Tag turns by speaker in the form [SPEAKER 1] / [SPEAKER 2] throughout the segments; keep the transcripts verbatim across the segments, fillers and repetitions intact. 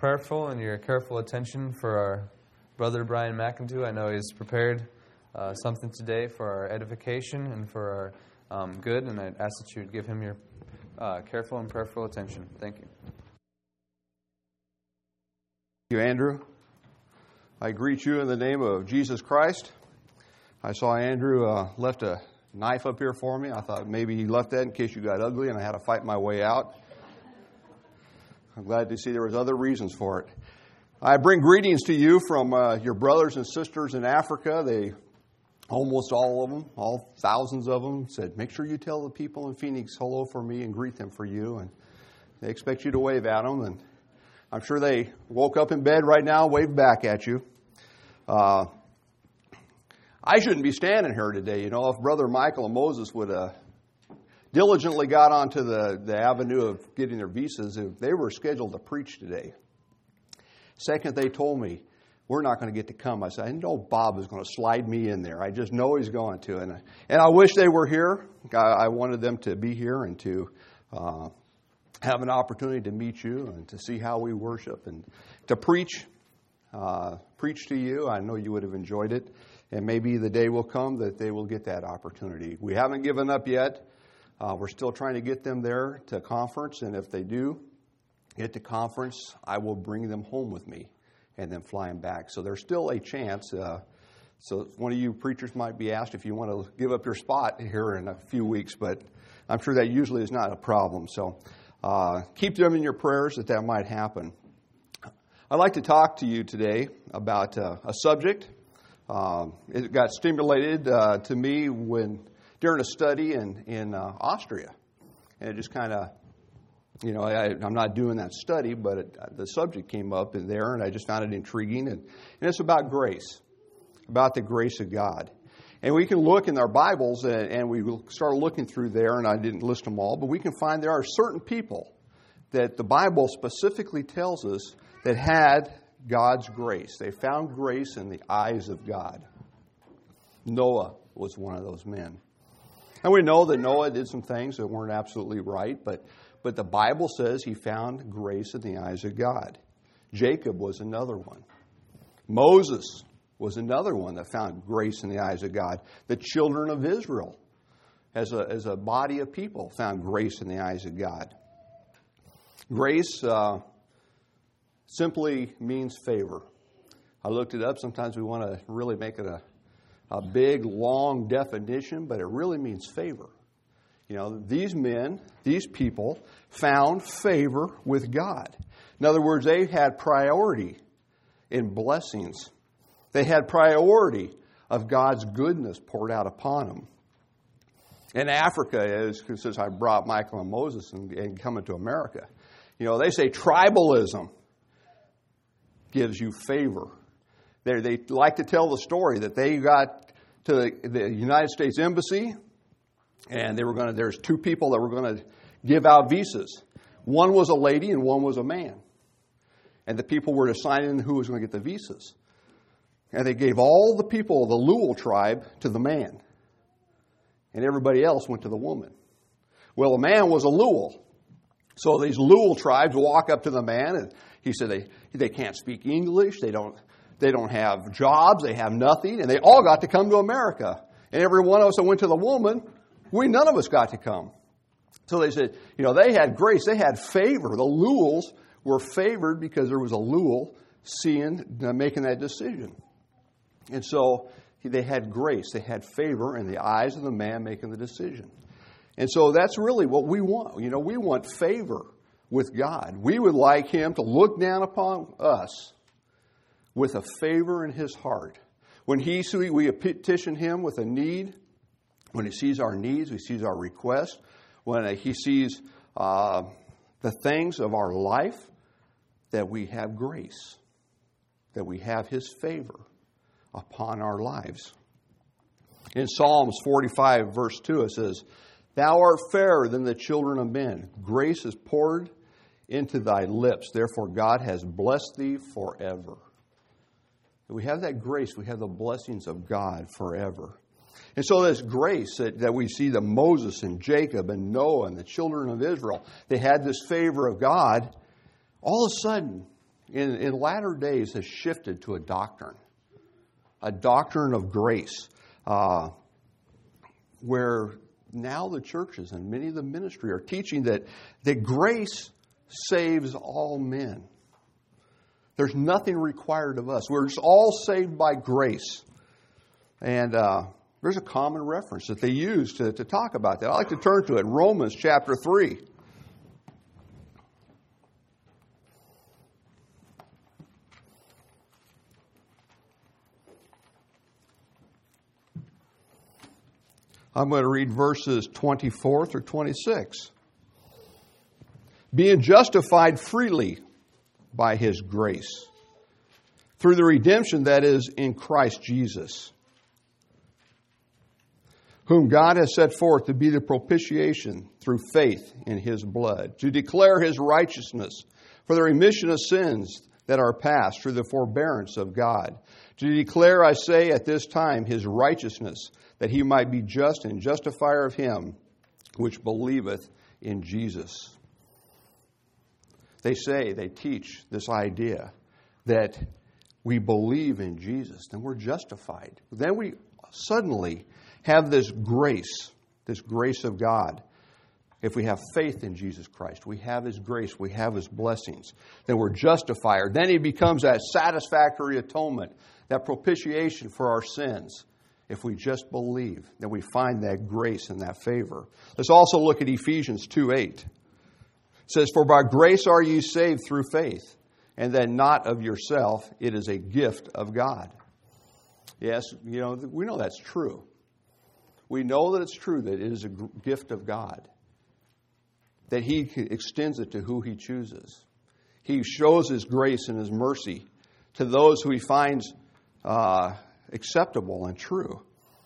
[SPEAKER 1] prayerful and your careful attention for our brother Brian McIntyre. I know he's prepared uh, something today for our edification and for our um, good, and I'd ask that you would give him your uh, careful and prayerful attention. Thank you.
[SPEAKER 2] Thank you, Andrew. I greet you in the name of Jesus Christ. I saw Andrew uh, left a knife up here for me. I thought maybe he left that in case you got ugly and I had to fight my way out. I'm glad to see there was other reasons for it. I bring greetings to you from uh, your brothers and sisters in Africa. They, almost all of them, all thousands of them, said, make sure you tell the people in Phoenix hello for me and greet them for you. And they expect you to wave at them. And I'm sure they woke up in bed right now, waved back at you. Uh, I shouldn't be standing here today. You know, if Brother Michael and Moses would have diligently got onto the, the avenue of getting their visas, if they were scheduled to preach today. Second, they told me, we're not going to get to come. I said, I know Bob is going to slide me in there. I just know he's going to. And, and I wish they were here. I, I wanted them to be here and to uh, have an opportunity to meet you and to see how we worship and to preach, uh, preach to you. I know you would have enjoyed it. And maybe the day will come that they will get that opportunity. We haven't given up yet. Uh, we're still trying to get them there to conference. And if they do get to conference, I will bring them home with me and then fly them back. So there's still a chance. Uh, so one of you preachers might be asked if you want to give up your spot here in a few weeks. But I'm sure that usually is not a problem. So uh, keep them in your prayers that that might happen. I'd like to talk to you today about uh, a subject. Um, it got stimulated uh, to me when during a study in in uh, Austria, and it just kind of, you know, I, I'm not doing that study, but it, the subject came up in there, and I just found it intriguing, and, and it's about grace, about the grace of God, and we can look in our Bibles, and, and we start looking through there, and I didn't list them all, but we can find there are certain people that the Bible specifically tells us that had God's grace. They found grace in the eyes of God. Noah was one of those men. And we know that Noah did some things that weren't absolutely right, but, but the Bible says he found grace in the eyes of God. Jacob was another one. Moses was another one that found grace in the eyes of God. The children of Israel, as a, as a body of people, found grace in the eyes of God. Grace uh, simply means favor. I looked it up. Sometimes we want to really make it a, a big, long definition, but it really means favor. You know, these men, these people, found favor with God. In other words, they had priority in blessings. They had priority of God's goodness poured out upon them. In Africa, as since I brought Michael and Moses and, and coming to America, you know, they say tribalism gives you favor. They they like to tell the story that they got to the, the United States Embassy, and they were going to. There's two people that were going to give out visas. One was a lady, and one was a man. And the people were deciding who was going to get the visas. And they gave all the people of the Luo tribe to the man, and everybody else went to the woman. Well, the man was a Luo, so these Luo tribes walk up to the man and. He said they they can't speak English, they don't they don't have jobs, they have nothing, and they all got to come to America. And every one of us that went to the woman, we none of us got to come. So they said, you know, they had grace, they had favor. The Luos were favored because there was a Luo seeing uh, making that decision. And so they had grace, they had favor in the eyes of the man making the decision. And so that's really what we want. You know, we want favor with God. We would like Him to look down upon us with a favor in His heart. When He we petition Him with a need, when He sees our needs, He sees our requests, when He sees uh, the things of our life, that we have grace, that we have His favor upon our lives. In Psalms forty-five, verse two, it says, Thou art fairer than the children of men. Grace is poured into thy lips. Therefore, God has blessed thee forever. We have that grace. We have the blessings of God forever. And so this grace that, that we see that Moses and Jacob and Noah and the children of Israel, they had this favor of God. All of a sudden, in, in latter days has shifted to a doctrine, a doctrine of grace, uh, where now the churches and many of the ministry are teaching that, that grace saves all men. There's nothing required of us. We're just all saved by grace. And uh, there's a common reference that they use to, to talk about that. I like to turn to it, Romans chapter three. I'm going to read verses twenty-four through twenty-six. Being justified freely by His grace, through the redemption that is in Christ Jesus, whom God has set forth to be the propitiation through faith in His blood, to declare His righteousness for the remission of sins that are past through the forbearance of God, to declare, I say, at this time His righteousness, that He might be just and justifier of him which believeth in Jesus. They say, they teach this idea that we believe in Jesus, then we're justified. Then we suddenly have this grace, this grace of God. If we have faith in Jesus Christ, we have His grace, we have His blessings, then we're justified. Then He becomes that satisfactory atonement, that propitiation for our sins. If we just believe, then we find that grace and that favor. Let's also look at Ephesians two eight. It says, for by grace are ye saved through faith, and that not of yourself, it is a gift of God. Yes, you know, we know that's true. We know that it's true that it is a gift of God, that He extends it to who He chooses. He shows His grace and His mercy to those who He finds uh, acceptable and true.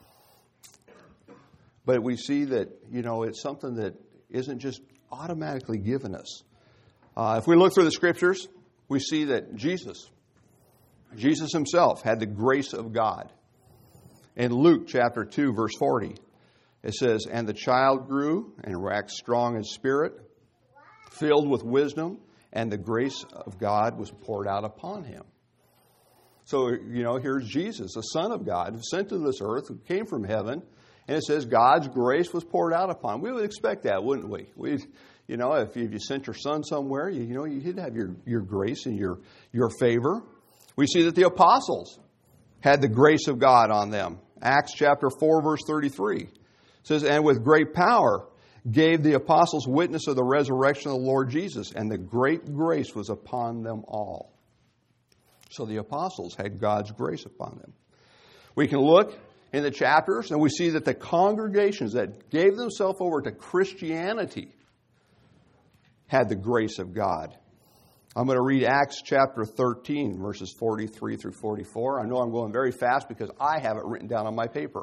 [SPEAKER 2] But we see that, you know, it's something that isn't just automatically given us. Uh, if we look through the Scriptures, we see that Jesus, Jesus Himself had the grace of God. In Luke chapter two, verse forty, it says, and the child grew and waxed strong in spirit, filled with wisdom, and the grace of God was poured out upon him. So, you know, here's Jesus, the Son of God, who sent to this earth, who came from heaven, and it says God's grace was poured out upon him. We would expect that, wouldn't we? We, you know, if you, if you sent your son somewhere, you, you know, you'd have your, your grace and your, your favor. We see that the apostles had the grace of God on them. Acts chapter four, verse thirty-three says, and with great power gave the apostles witness of the resurrection of the Lord Jesus, and the great grace was upon them all. So the apostles had God's grace upon them. We can look in the chapters, and we see that the congregations that gave themselves over to Christianity had the grace of God. I'm going to read Acts chapter thirteen, verses forty-three through forty-four. I know I'm going very fast because I have it written down on my paper.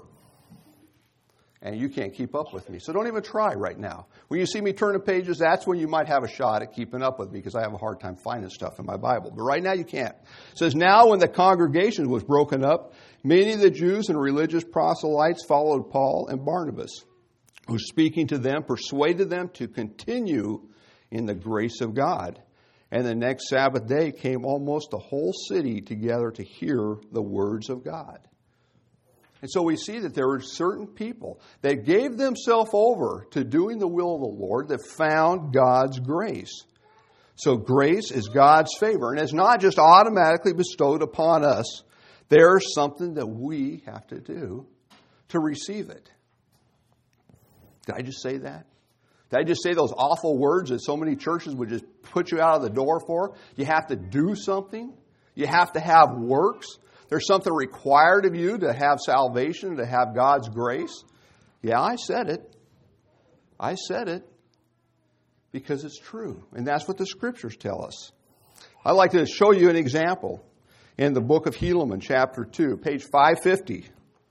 [SPEAKER 2] And you can't keep up with me. So don't even try right now. When you see me turning pages, that's when you might have a shot at keeping up with me, because I have a hard time finding stuff in my Bible. But right now you can't. It says, now when the congregation was broken up, many of the Jews and religious proselytes followed Paul and Barnabas, who speaking to them persuaded them to continue in the grace of God. And the next Sabbath day came almost the whole city together to hear the words of God. And so we see that there were certain people that gave themselves over to doing the will of the Lord that found God's grace. So grace is God's favor, and it's not just automatically bestowed upon us. There's something that we have to do to receive it. Did I just say that? Did I just say those awful words that so many churches would just put you out of the door for? You have to do something. You have to have works. There's something required of you to have salvation, to have God's grace. Yeah, I said it. I said it because it's true. And that's what the Scriptures tell us. I'd like to show you an example in the book of Helaman, chapter two, page five fifty.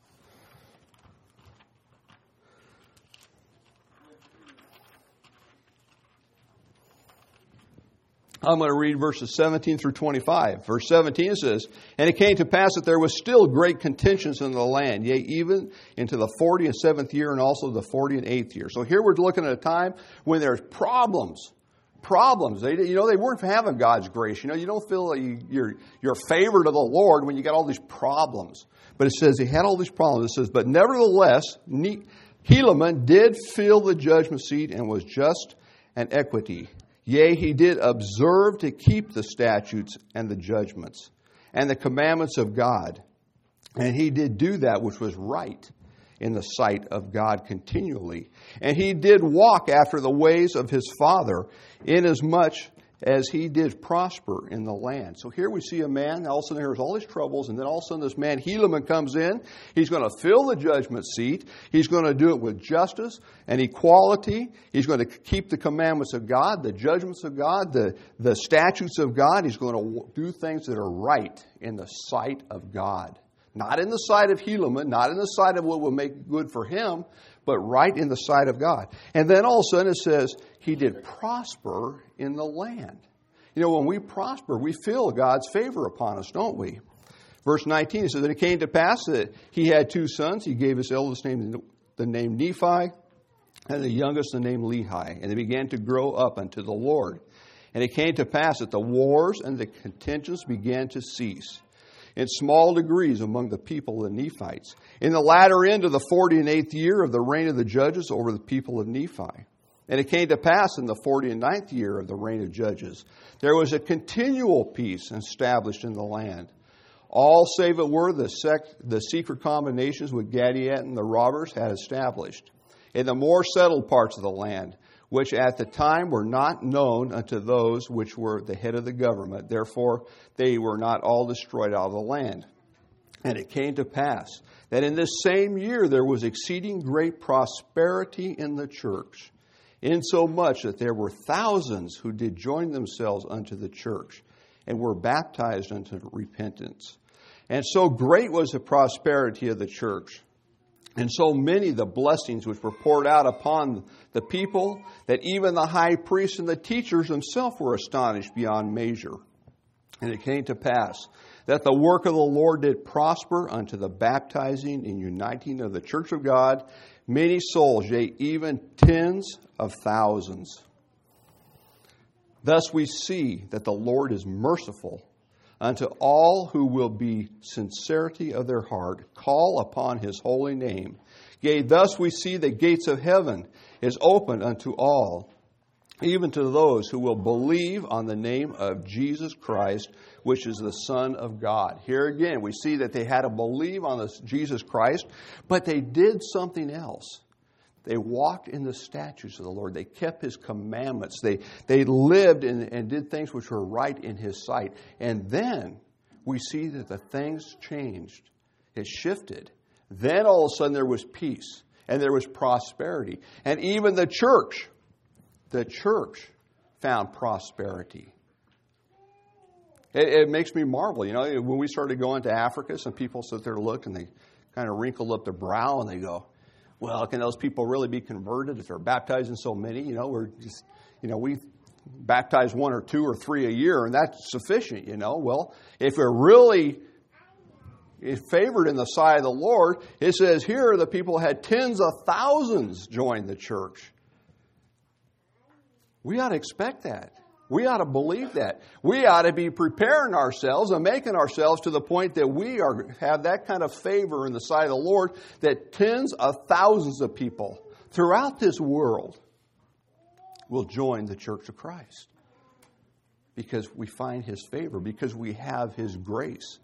[SPEAKER 2] I'm going to read verses seventeen through twenty-five. Verse seventeen says, and it came to pass that there was still great contentions in the land, yea, even into the forty and seventh year, and also the forty and eighth year. So here we're looking at a time when there's problems, problems. They, you know, they weren't having God's grace. You know, you don't feel like you, you're, you're favored of the Lord when you got all these problems. But it says he had all these problems. It says, but nevertheless, Helaman did fill the judgment seat and was just and equity. Yea, he did observe to keep the statutes and the judgments and the commandments of God. And he did do that which was right in the sight of God continually. And he did walk after the ways of his father, inasmuch as he did prosper in the land. So here we see a man, all of a sudden there's all his troubles, and then all of a sudden this man, Helaman, comes in. He's going to fill the judgment seat. He's going to do it with justice and equality. He's going to keep the commandments of God, the judgments of God, the, the statutes of God. He's going to do things that are right in the sight of God. Not in the sight of Helaman, not in the sight of what will make good for him, but right in the sight of God. And then all of a sudden it says, he did prosper in the land. You know, when we prosper, we feel God's favor upon us, don't we? Verse nineteen, it says, and it came to pass that he had two sons. He gave his eldest name the name Nephi, and the youngest the name Lehi. And they began to grow up unto the Lord. And it came to pass that the wars and the contentions began to cease in small degrees among the people of the Nephites, in the latter end of the forty and eighth year of the reign of the judges over the people of Nephi. And it came to pass in the forty and ninth year of the reign of judges, there was a continual peace established in the land. All save it were the, sec- the secret combinations with Gadiat and the robbers had established in the more settled parts of the land, which at the time were not known unto those which were the head of the government. Therefore, they were not all destroyed out of the land. And it came to pass that in this same year there was exceeding great prosperity in the church, insomuch that there were thousands who did join themselves unto the church and were baptized unto repentance. And so great was the prosperity of the church, and so many the blessings which were poured out upon the people, that even the high priests and the teachers themselves were astonished beyond measure. And it came to pass that the work of the Lord did prosper unto the baptizing and uniting of the church of God, many souls, yea, even tens of thousands. Thus we see that the Lord is merciful unto all who will be sincerity of their heart, call upon his holy name. Yea, thus we see the gates of heaven is open unto all, even to those who will believe on the name of Jesus Christ, which is the Son of God. Here again, we see that they had to believe on this Jesus Christ, but they did something else. They walked in the statutes of the Lord. They kept his commandments. They, they lived and, and did things which were right in his sight. And then we see that the things changed. It shifted. Then all of a sudden there was peace and there was prosperity. And even the church, the church found prosperity. It, it makes me marvel. You know, when we started going to Africa, some people sit there and look and they kind of wrinkle up their brow and they go, well, can those people really be converted if they're baptizing so many? You know, we're just, you know, we baptize one or two or three a year, and that's sufficient, you know. Well, if we're really favored in the sight of the Lord, it says here the people had tens of thousands join the church. We ought to expect that. We ought to believe that. We ought to be preparing ourselves and making ourselves to the point that we are have that kind of favor in the sight of the Lord, that tens of thousands of people throughout this world will join the Church of Christ. Because we find his favor, because we have his grace.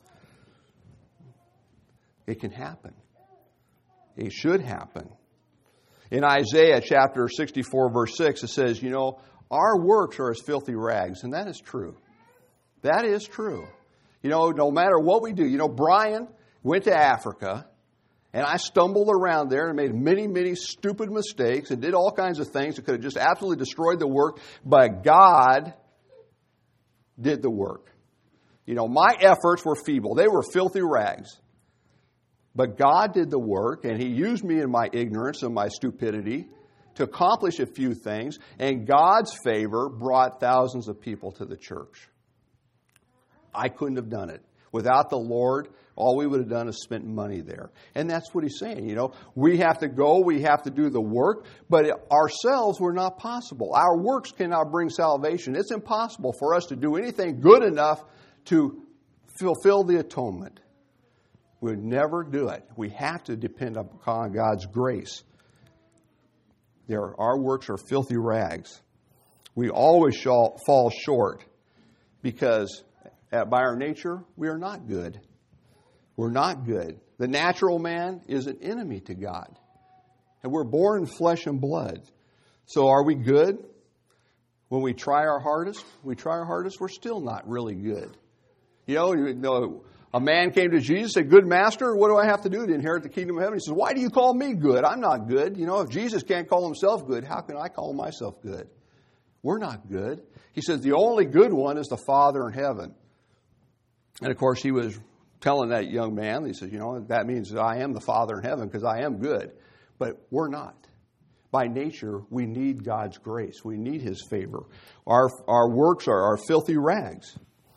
[SPEAKER 2] It can happen. It should happen. In Isaiah chapter sixty-four, verse six, it says, you know, our works are as filthy rags, and that is true. That is true. You know, no matter what we do. You know, Brian went to Africa, and I stumbled around there and made many, many stupid mistakes and did all kinds of things that could have just absolutely destroyed the work, but God did the work. You know, my efforts were feeble. They were filthy rags. But God did the work, and he used me in my ignorance and my stupidity to accomplish a few things, and God's favor brought thousands of people to the church. I couldn't have done it. Without the Lord, all we would have done is spent money there. And that's what he's saying. You know, we have to go, we have to do the work, but ourselves we're not possible. Our works cannot bring salvation. It's impossible for us to do anything good enough to fulfill the atonement. We'll never do it. We have to depend upon God's grace. There, our works are filthy rags. We always shall fall short because by our nature, we are not good. We're not good. The natural man is an enemy to God. And we're born in flesh and blood. So are we good? When we try our hardest, we try our hardest, we're still not really good. You know, you know, a man came to Jesus and said, "Good master, what do I have to do to inherit the kingdom of heaven?" He says, "Why do you call me good? I'm not good." You know, if Jesus can't call himself good, how can I call myself good? We're not good. He says, the only good one is the Father in heaven. And of course, he was telling that young man, he says, you know, that means that I am the Father in heaven because I am good. But we're not. By nature, we need God's grace. We need his favor. Our, our works are, are filthy rags.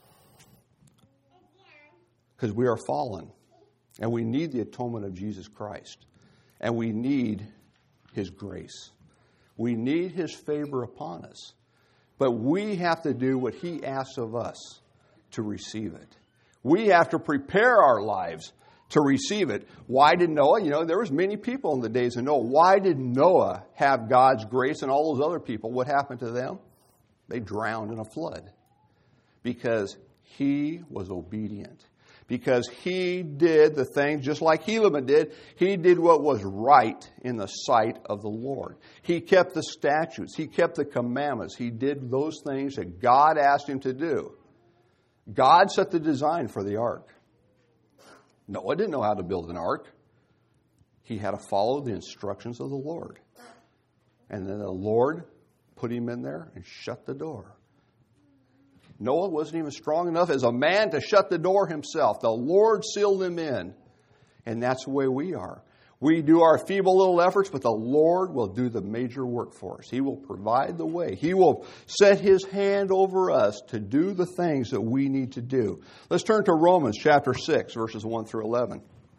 [SPEAKER 2] Because we are fallen. And we need the atonement of Jesus Christ. And we need his grace. We need his favor upon us. But we have to do what he asks of us to receive it. We have to prepare our lives to receive it. Why did Noah? You know, there was many people in the days of Noah. Why did Noah have God's grace and all those other people? What happened to them? They drowned in a flood. Because he was obedient. Because he did the things just like Helaman did. He did what was right in the sight of the Lord. He kept the statutes. He kept the commandments. He did those things that God asked him to do. God set the design for the ark. Noah didn't know how to build an ark. He had to follow the instructions of the Lord. And then the Lord put him in there and shut the door. Noah wasn't even strong enough as a man to shut the door himself. The Lord sealed him in. And that's the way we are. We do our feeble little efforts, but the Lord will do the major work for us. He will provide the way. He will set his hand over us to do the things that we need to do. Let's turn to Romans chapter six, verses one through eleven.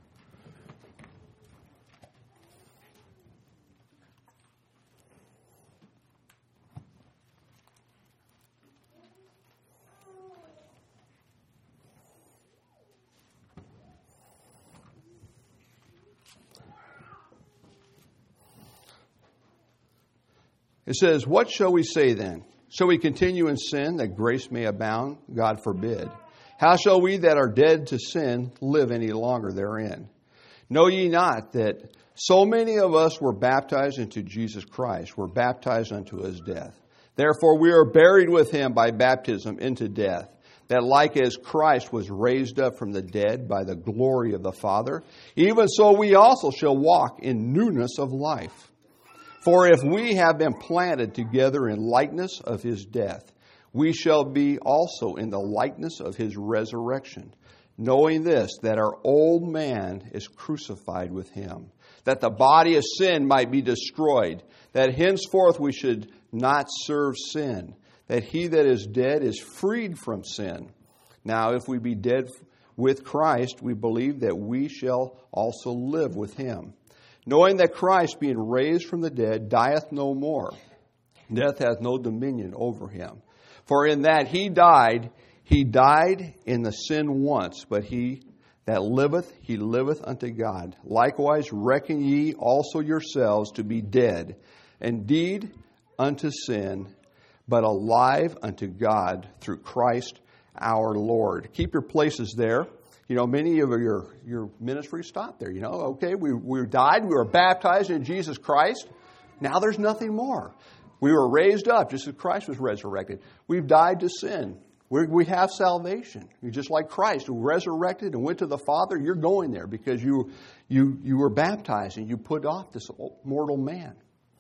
[SPEAKER 2] It says, "What shall we say then? Shall we continue in sin that grace may abound? God forbid. How shall we that are dead to sin live any longer therein? Know ye not that so many of us were baptized into Jesus Christ, were baptized unto his death? Therefore we are buried with him by baptism into death, that like as Christ was raised up from the dead by the glory of the Father, even so we also shall walk in newness of life. For if we have been planted together in likeness of his death, we shall be also in the likeness of his resurrection, knowing this, that our old man is crucified with him, that the body of sin might be destroyed, that henceforth we should not serve sin, that he that is dead is freed from sin. Now if we be dead with Christ, we believe that we shall also live with him. Knowing that Christ, being raised from the dead, dieth no more. Death hath no dominion over him. For in that he died, he died in the sin once, but he that liveth, he liveth unto God. Likewise reckon ye also yourselves to be dead, indeed unto sin, but alive unto God through Christ our Lord." Keep your places there. You know, many of your, your ministries stop there. You know, okay, we, we died, we were baptized in Jesus Christ. Now there's nothing more. We were raised up just as Christ was resurrected. We've died to sin. We're, we have salvation. You're just like Christ, who resurrected and went to the Father. You're going there because you, you, you were baptized and you put off this mortal man.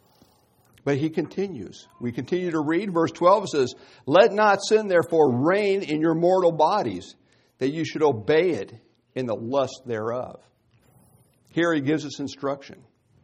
[SPEAKER 2] But he continues. We continue to read. Verse twelve says, "Let not sin therefore reign in your mortal bodies, that you should obey it in the lust thereof." Here he gives us instruction.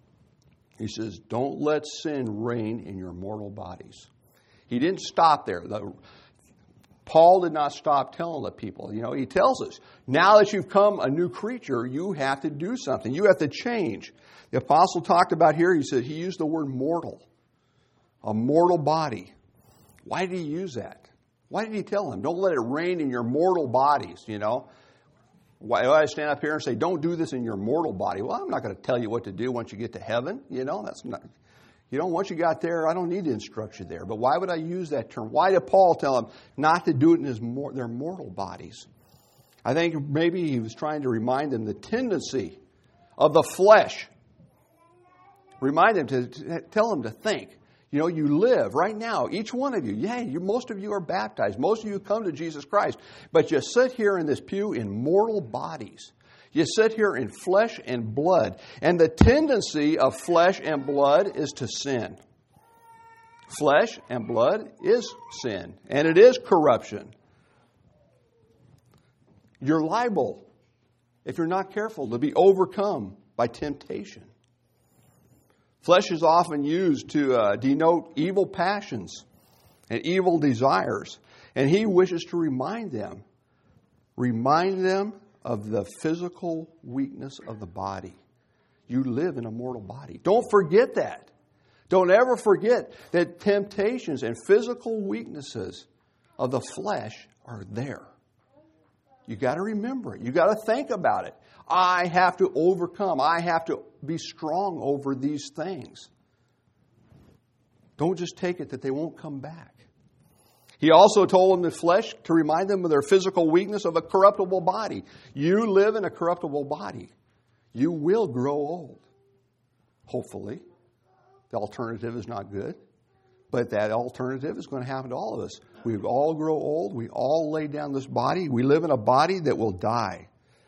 [SPEAKER 2] He says, don't let sin reign in your mortal bodies. He didn't stop there. The, Paul did not stop telling the people. You know, he tells us, now that you've come a new creature, you have to do something. You have to change. The apostle talked about here, he said, he used the word mortal. A mortal body. Why did he use that? Why did he tell them? Don't let it reign in your mortal bodies, you know. Why do I stand up here and say, don't do this in your mortal body? Well, I'm not going to tell you what to do once you get to heaven. You know, that's not, you know, once you got there, I don't need to instruct you there. But why would I use that term? Why did Paul tell them not to do it in his mor- their mortal bodies? I think maybe he was trying to remind them the tendency of the flesh. Remind them to, to tell them to think. You know, you live right now, each one of you. Yeah, you, most of you are baptized. Most of you come to Jesus Christ. But you sit here in this pew in mortal bodies. You sit here in flesh and blood. And the tendency of flesh and blood is to sin. Flesh and blood is sin. And it is corruption. You're liable, if you're not careful, to be overcome by temptation. Flesh is often used to uh, denote evil passions and evil desires. And he wishes to remind them, remind them of the physical weakness of the body. You live in a mortal body. Don't forget that. Don't ever forget that temptations and physical weaknesses of the flesh are there. You got to remember it. You got to think about it. I have to overcome. I have to be strong over these things. Don't just take it that they won't come back. He also told them the flesh to remind them of their physical weakness of a corruptible body. You live in a corruptible body. You will grow old. Hopefully. The alternative is not good. But that alternative is going to happen to all of us. We all grow old. We all lay down this body. We live in a body that will die.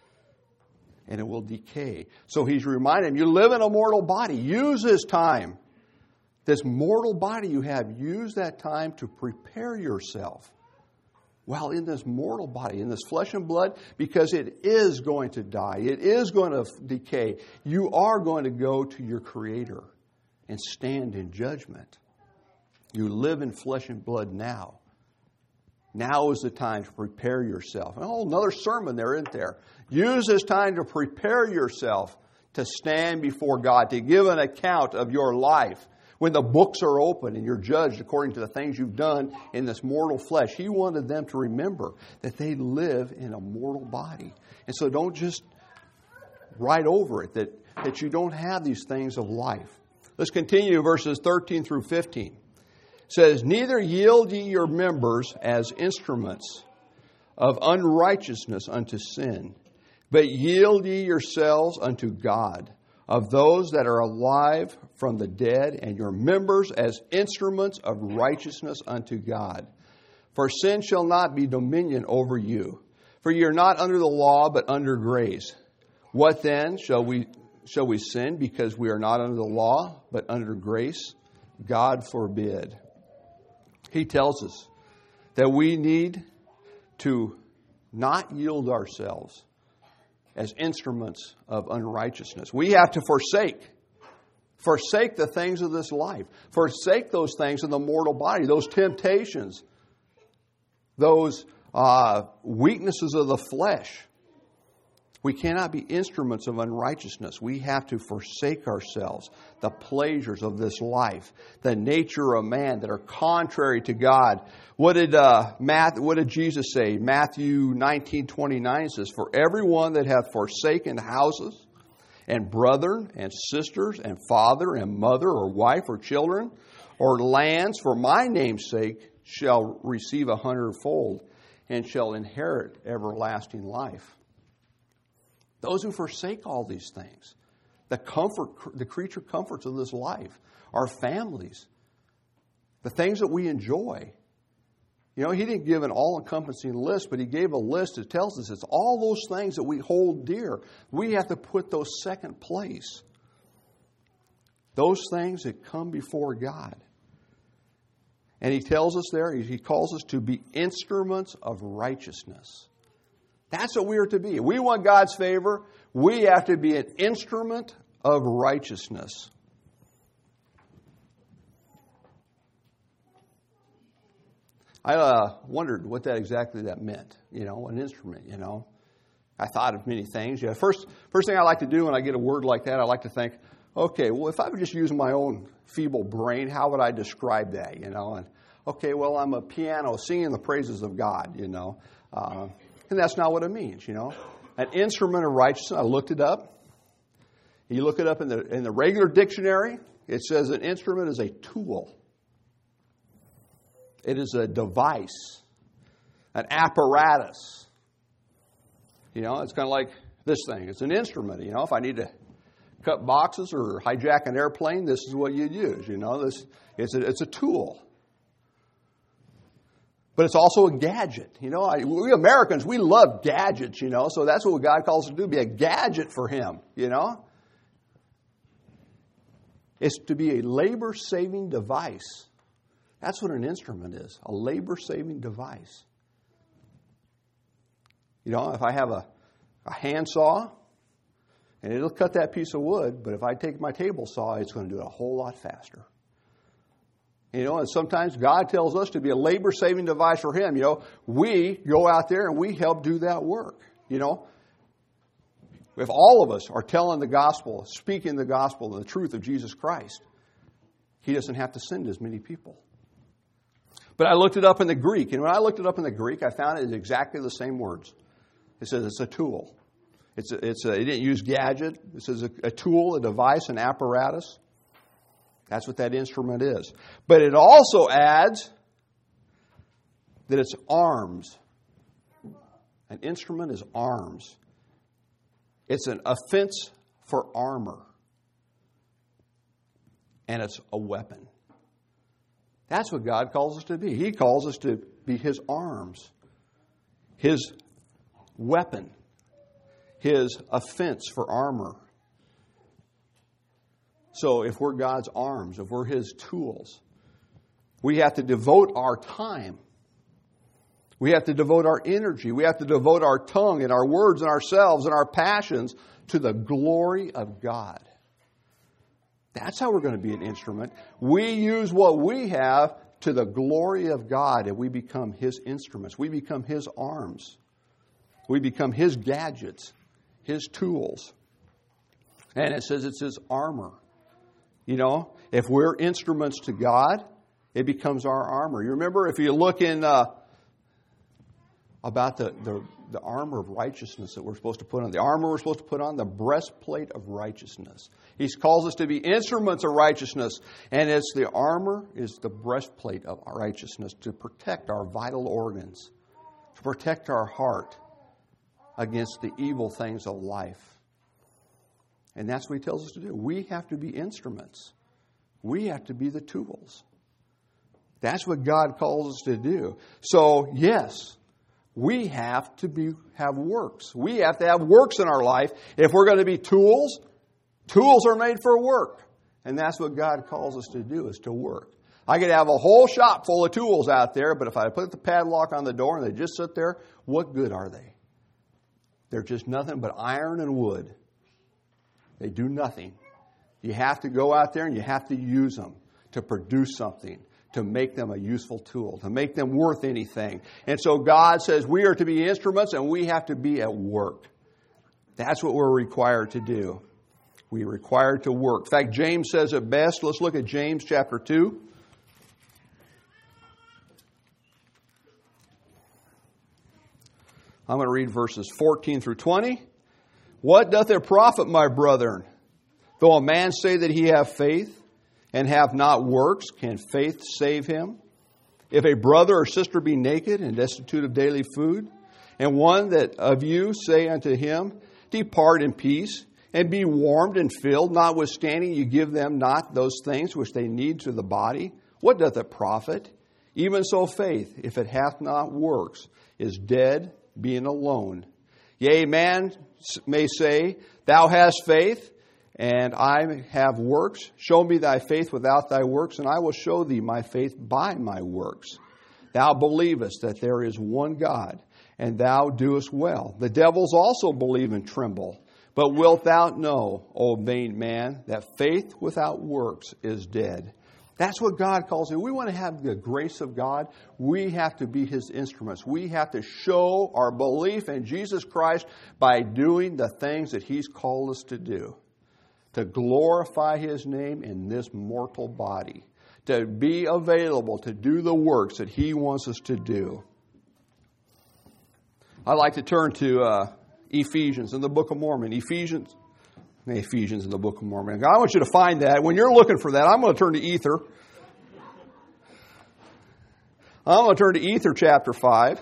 [SPEAKER 2] And it will decay. So he's reminding them, you live in a mortal body. Use this time. This mortal body you have, use that time to prepare yourself while in this mortal body, in this flesh and blood, because it is going to die. It is going to decay. You are going to go to your Creator and stand in judgment. You live in flesh and blood now. Now is the time to prepare yourself. Oh, another sermon there, isn't there? Use this time to prepare yourself to stand before God, to give an account of your life. When the books are open and you're judged according to the things you've done in this mortal flesh, He wanted them to remember that they live in a mortal body. And so don't just write over it, that, that you don't have these things of life. Let's continue verses thirteen through fifteen. It says, neither yield ye your members as instruments of unrighteousness unto sin, but yield ye yourselves unto God, of those that are alive from the dead, and your members as instruments of righteousness unto God. For sin shall not be dominion over you, for ye are not under the law, but under grace. What then? Shall we, shall we sin because we are not under the law, but under grace? God forbid. He tells us that we need to not yield ourselves as instruments of unrighteousness. We have to forsake. Forsake the things of this life. Forsake those things in the mortal body, those temptations, those uh, weaknesses of the flesh. We cannot be instruments of unrighteousness. We have to forsake ourselves, the pleasures of this life, the nature of man that are contrary to God. What did uh, Matt, what did Jesus say? Matthew nineteen twenty-nine says, for everyone that hath forsaken houses and brethren and sisters and father and mother or wife or children or lands for my name's sake shall receive a hundredfold and shall inherit everlasting life. Those who forsake all these things, the comfort, the creature comforts of this life, our families, the things that we enjoy. You know, He didn't give an all-encompassing list, but He gave a list that tells us it's all those things that we hold dear. We have to put those second place. Those things that come before God. And He tells us there, He calls us to be instruments of righteousness. That's what we are to be. If we want God's favor, we have to be an instrument of righteousness. I uh, wondered what that exactly that meant, you know, an instrument, you know. I thought of many things. Yeah, first, first thing I like to do when I get a word like that, I like to think, okay, well, if I would just use my own feeble brain, how would I describe that, you know? And okay, well, I'm a piano singing the praises of God, you know. Uh, and that's not what it means, you know. An instrument of righteousness, I looked it up. You look it up in the in the regular dictionary, it says an instrument is a tool. It is a device, an apparatus. You know, it's kind of like this thing. It's an instrument. You know, if I need to cut boxes or hijack an airplane, this is what you'd use. You know, this it's a, it's a tool. But it's also a gadget. You know, I, we Americans, we love gadgets, you know, so that's what God calls us to do, be a gadget for Him, you know. It's to be a labor-saving device. That's what an instrument is, a labor-saving device. You know, if I have a, a handsaw, and it'll cut that piece of wood, but if I take my table saw, it's going to do it a whole lot faster. You know, and sometimes God tells us to be a labor-saving device for Him. You know, we go out there and we help do that work. You know, if all of us are telling the gospel, speaking the gospel and the truth of Jesus Christ, He doesn't have to send as many people. But I looked it up in the Greek, and when I looked it up in the Greek, I found it is exactly the same words. It says it's a tool. It's a, it's a, it didn't use gadget. It says a, a tool, a device, an apparatus. That's what that instrument is. But it also adds that it's arms. An instrument is arms. It's an offense for armor. And it's a weapon. That's what God calls us to be. He calls us to be His arms, His weapon, His offense for armor. So if we're God's arms, if we're His tools, we have to devote our time. We have to devote our energy. We have to devote our tongue and our words and ourselves and our passions to the glory of God. That's how we're going to be an instrument. We use what we have to the glory of God, and we become His instruments. We become His arms. We become His gadgets, His tools. And it says it's His armor. You know, if we're instruments to God, it becomes our armor. You remember, if you look in uh, about the, the, the armor of righteousness that we're supposed to put on, the armor we're supposed to put on, the breastplate of righteousness. He calls us to be instruments of righteousness, and it's the armor is the breastplate of righteousness to protect our vital organs, to protect our heart against the evil things of life. And that's what He tells us to do. We have to be instruments. We have to be the tools. That's what God calls us to do. So, yes, we have to be have works. We have to have works in our life. If we're going to be tools, tools are made for work. And that's what God calls us to do, is to work. I could have a whole shop full of tools out there, but if I put the padlock on the door and they just sit there, what good are they? They're just nothing but iron and wood. They do nothing. You have to go out there and you have to use them to produce something, to make them a useful tool, to make them worth anything. And so God says we are to be instruments and we have to be at work. That's what we're required to do. We're required to work. In fact, James says it best. Let's look at James chapter two. I'm going to read verses fourteen through twenty. What doth it profit, my brethren, though a man say that he have faith, and have not works? Can faith save him? If a brother or sister be naked and destitute of daily food, and one that of you say unto him, Depart in peace, and be warmed and filled, notwithstanding you give them not those things which they need to the body, what doth it profit? Even so faith, if it hath not works, is dead, being alone. Yea, man may say, Thou hast faith, and I have works. Show me thy faith without thy works, and I will show thee my faith by my works. Thou believest that there is one God, and thou doest well. The devils also believe and tremble. But wilt thou know, O vain man, that faith without works is dead? That's what God calls it. We want to have the grace of God. We have to be His instruments. We have to show our belief in Jesus Christ by doing the things that He's called us to do. To glorify His name in this mortal body. To be available to do the works that He wants us to do. I'd like to turn to uh, Ephesians in the Book of Mormon. Ephesians, Ephesians in the Book of Mormon. I want you to find that. When you're looking for that, I'm going to turn to Ether. I'm going to turn to Ether chapter five.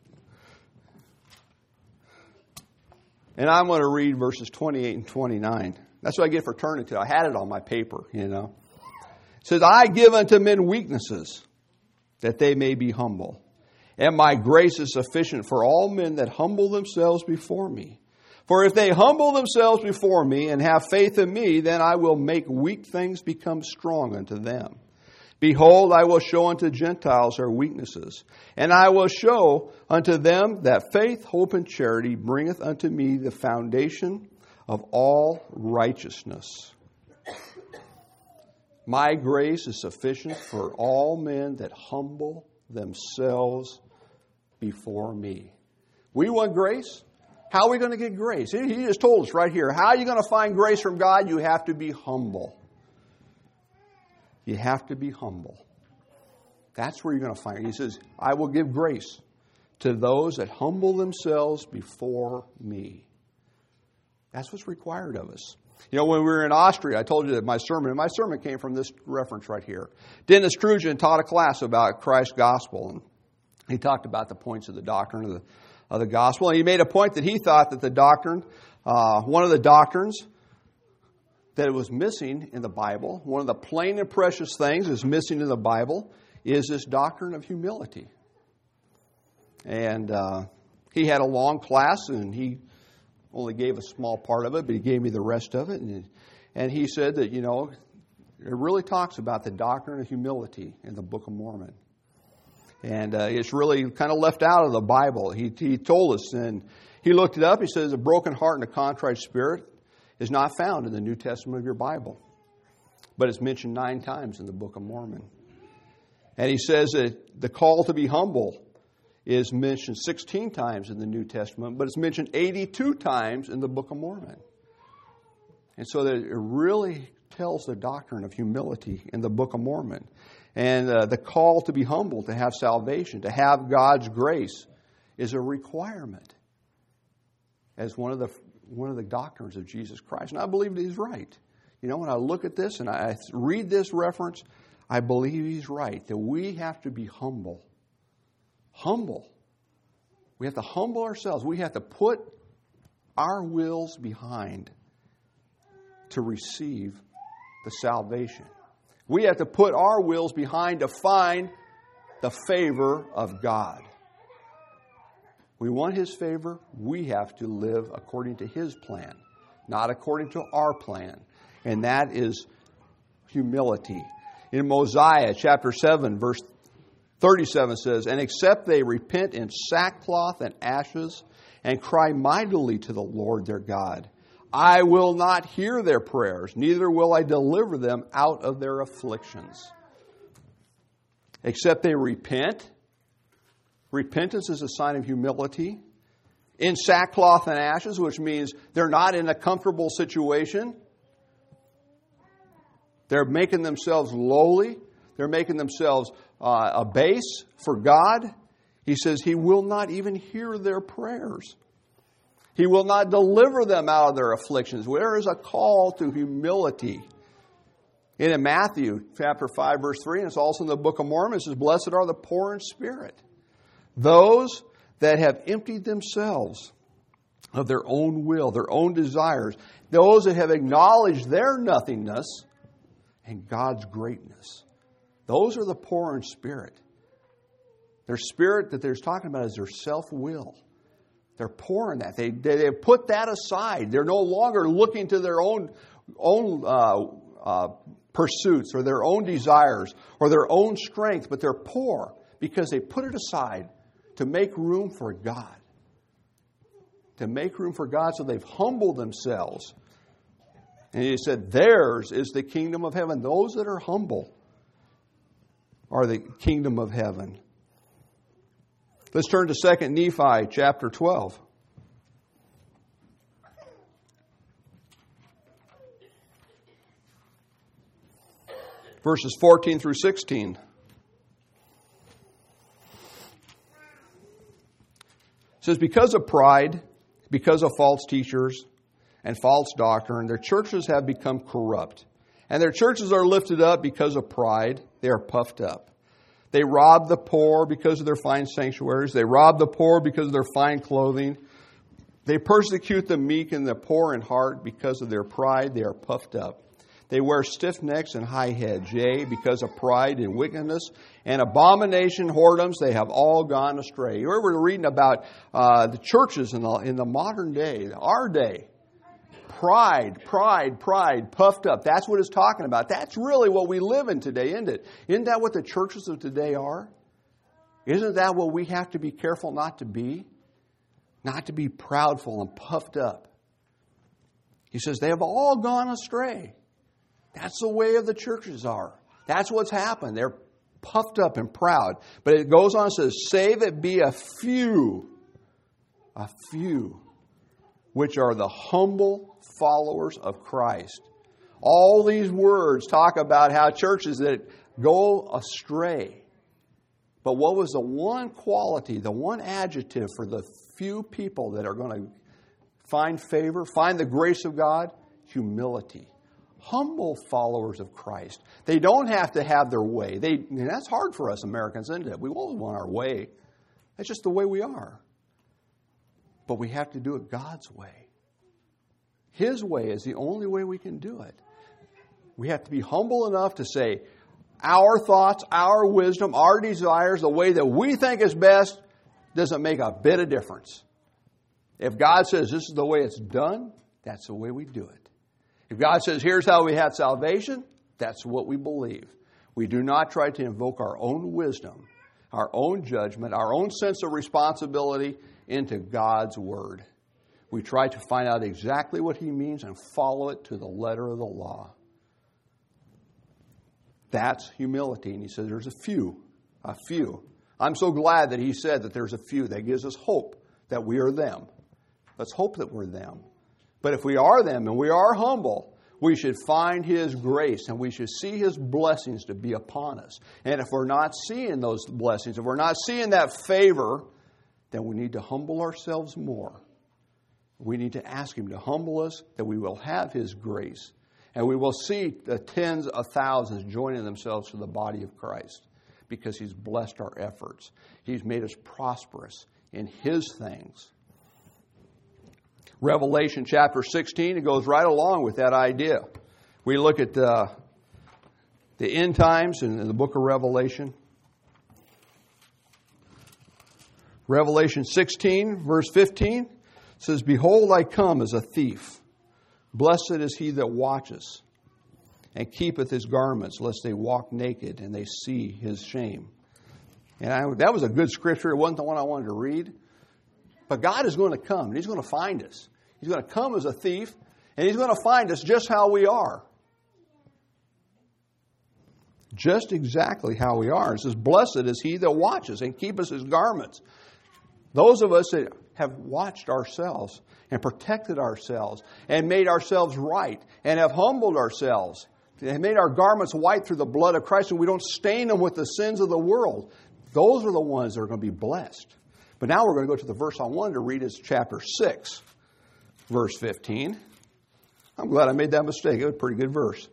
[SPEAKER 2] And I'm going to read verses twenty-eight and twenty-nine. That's what I get for turning to. I had it on my paper, you know. It says, I give unto men weaknesses, that they may be humble. And my grace is sufficient for all men that humble themselves before me. For if they humble themselves before me and have faith in me, then I will make weak things become strong unto them. Behold, I will show unto Gentiles their weaknesses, and I will show unto them that faith, hope, and charity bringeth unto me the foundation of all righteousness. My grace is sufficient for all men that humble themselves before me. We want grace. How are we going to get grace? He just told us right here. How are you going to find grace from God? You have to be humble. You have to be humble. That's where you're going to find it. He says, I will give grace to those that humble themselves before me. That's what's required of us. You know, when we were in Austria, I told you that my sermon, and my sermon came from this reference right here. Dennis Trujan taught a class about Christ's gospel, and he talked about the points of the doctrine of the, of the gospel, and he made a point that he thought that the doctrine, uh, one of the doctrines that was missing in the Bible, one of the plain and precious things that's missing in the Bible, is this doctrine of humility. And uh, he had a long class, and he only gave a small part of it, but he gave me the rest of it. And, and he said that, you know, it really talks about the doctrine of humility in the Book of Mormon. And uh, it's really kind of left out of the Bible. He, he told us, and he looked it up. He says, a broken heart and a contrite spirit is not found in the New Testament of your Bible. But it's mentioned nine times in the Book of Mormon. And he says that the call to be humble is mentioned sixteen times in the New Testament, but it's mentioned eighty-two times in the Book of Mormon. And so that it really tells the doctrine of humility in the Book of Mormon. And uh, the call to be humble, to have salvation, to have God's grace is a requirement as one of the one of the doctrines of Jesus Christ. And I believe that he's right. You know, when I look at this and I read this reference, I believe he's right, that we have to be humble. Humble. We have to humble ourselves. We have to put our wills behind to receive the salvation. We have to put our wills behind to find the favor of God. We want His favor. We have to live according to His plan, not according to our plan. And that is humility. In Mosiah chapter seven, verse thirty-seven says, and except they repent in sackcloth and ashes and cry mightily to the Lord their God, I will not hear their prayers, neither will I deliver them out of their afflictions. Except they repent. Repentance is a sign of humility. In sackcloth and ashes, which means they're not in a comfortable situation. They're making themselves lowly. They're making themselves uh, a base for God. He says He will not even hear their prayers. He will not deliver them out of their afflictions. There is a call to humility. And in Matthew chapter five, verse three, and it's also in the Book of Mormon, it says, blessed are the poor in spirit. Those that have emptied themselves of their own will, their own desires. Those that have acknowledged their nothingness and God's greatness. Those are the poor in spirit. Their spirit that they're talking about is their self-will. They're poor in that. They, they, they put that aside. They're no longer looking to their own, own uh, uh, pursuits or their own desires or their own strength, but they're poor because they put it aside to make room for God. To make room for God, so they've humbled themselves. And He said, theirs is the kingdom of heaven. Those that are humble. are the kingdom of heaven. Let's turn to Second Nephi chapter twelve. Verses fourteen through sixteen. It says, because of pride, because of false teachers and false doctrine, their churches have become corrupt. And their churches are lifted up because of pride. They are puffed up. They rob the poor because of their fine sanctuaries. They rob the poor because of their fine clothing. They persecute the meek and the poor in heart because of their pride. They are puffed up. They wear stiff necks and high heads, yea, because of pride and wickedness and abomination, whoredoms, they have all gone astray. You remember reading about uh, the churches in the, in the modern day, our day. Pride, pride, pride, puffed up. That's what it's talking about. That's really what we live in today, isn't it? Isn't that what the churches of today are? Isn't that what we have to be careful not to be? Not to be proudful and puffed up. He says they have all gone astray. That's the way of the churches are. That's what's happened. They're puffed up and proud. But it goes on and says, save it be a few, a few, which are the humble followers of Christ. All these words talk about how churches that go astray. But what was the one quality, the one adjective for the few people that are going to find favor, find the grace of God? Humility. Humble followers of Christ. They don't have to have their way. They, and that's hard for us Americans, isn't it? We always want our way. That's just the way we are. But we have to do it God's way. His way is the only way we can do it. We have to be humble enough to say, our thoughts, our wisdom, our desires, the way that we think is best, doesn't make a bit of difference. If God says this is the way it's done, that's the way we do it. If God says, here's how we have salvation, that's what we believe. We do not try to invoke our own wisdom, our own judgment, our own sense of responsibility into God's Word. We try to find out exactly what He means and follow it to the letter of the law. That's humility. And He says there's a few, a few. I'm so glad that He said that there's a few. That gives us hope that we are them. Let's hope that we're them. But if we are them and we are humble, we should find His grace and we should see His blessings to be upon us. And if we're not seeing those blessings, if we're not seeing that favor, then we need to humble ourselves more. We need to ask Him to humble us that we will have His grace. And we will see the tens of thousands joining themselves to the body of Christ because He's blessed our efforts. He's made us prosperous in His things. Revelation chapter sixteen, it goes right along with that idea. We look at uh, the end times in, in the book of Revelation. Revelation sixteen, verse fifteen, says, behold, I come as a thief. Blessed is he that watches and keepeth his garments, lest they walk naked and they see his shame. And I, that was a good scripture. It wasn't the one I wanted to read. But God is going to come and He's going to find us. He's going to come as a thief, and He's going to find us just how we are. Just exactly how we are. It says, blessed is he that watches and keepeth his garments. Those of us that have watched ourselves and protected ourselves and made ourselves right and have humbled ourselves and made our garments white through the blood of Christ, and we don't stain them with the sins of the world. Those are the ones that are going to be blessed. But now we're going to go to the verse I wanted to read. It's chapter six. Verse fifteen. I'm glad I made that mistake. It was a pretty good verse.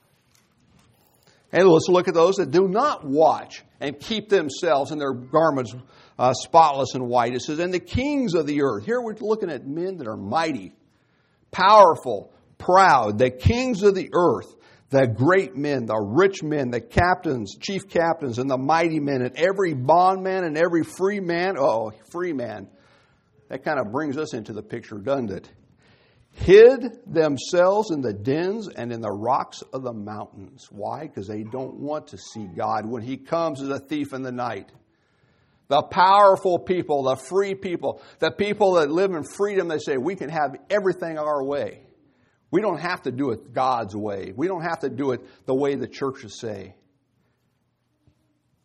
[SPEAKER 2] And let's look at those that do not watch and keep themselves and their garments uh, spotless and white. It says, and the kings of the earth. Here we're looking at men that are mighty, powerful, proud. The kings of the earth, the great men, the rich men, the captains, chief captains, and the mighty men, and every bondman and every free man. Oh, free man. That kind of brings us into the picture, doesn't it? Hid themselves in the dens and in the rocks of the mountains. Why? Because they don't want to see God when He comes as a thief in the night. The powerful people, the free people, the people that live in freedom, they say, we can have everything our way. We don't have to do it God's way. We don't have to do it the way the churches say.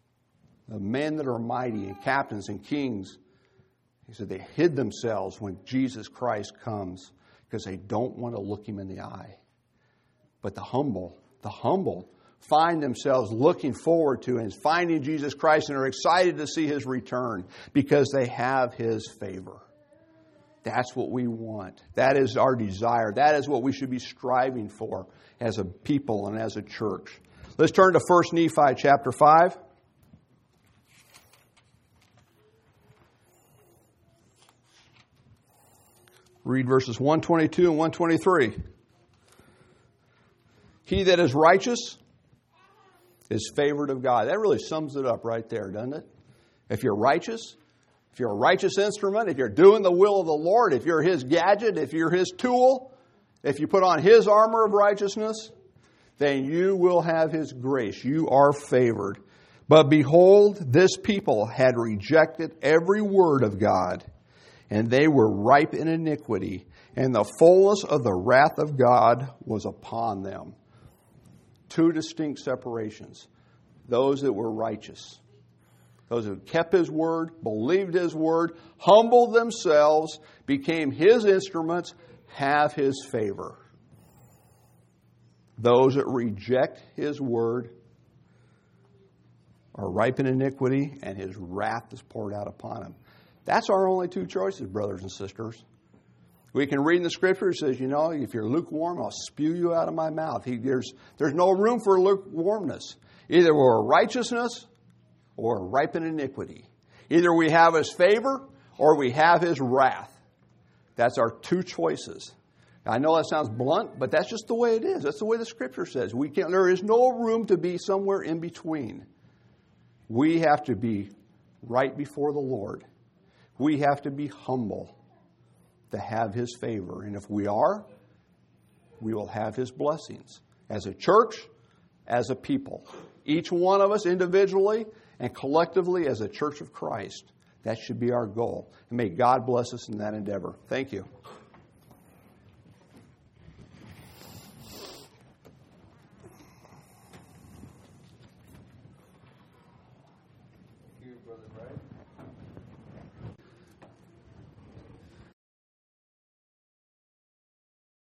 [SPEAKER 2] the men that are mighty and captains and kings, he said they hid themselves when Jesus Christ comes because they don't want to look him in the eye. But the humble, the humble find themselves looking forward to and finding Jesus Christ and are excited to see his return because they have his favor. That's what we want. That is our desire. That is what we should be striving for as a people and as a church. Let's turn to First Nephi chapter five. Read verses one twenty-two and one twenty-three. He that is righteous is favored of God. That really sums it up right there, doesn't it? If you're righteous, if you're a righteous instrument, if you're doing the will of the Lord, if you're his gadget, if you're his tool, if you put on his armor of righteousness, then you will have his grace. You are favored. But behold, this people had rejected every word of God, and they were ripe in iniquity, and the fullness of the wrath of God was upon them. Two distinct separations. Those that were righteous. Those who kept his word, believed his word, humbled themselves, became his instruments, have his favor. Those that reject his word are ripe in iniquity, and his wrath is poured out upon them. That's our only two choices, brothers and sisters. We can read in the Scripture, it says, you know, if you're lukewarm, I'll spew you out of my mouth. He, there's, there's no room for lukewarmness. Either we're righteousness or ripe in iniquity. Either we have his favor or we have his wrath. That's our two choices. I know that sounds blunt, but that's just the way it is. That's the way the Scripture says. We can't, there is no room to be somewhere in between. We have to be right before the Lord. We have to be humble to have his favor. And if we are, we will have his blessings. As a church, as a people. Each one of us individually and collectively as a church of Christ. That should be our goal. And may God bless us in that endeavor. Thank you.
[SPEAKER 1] Thank you, Brother Bryce.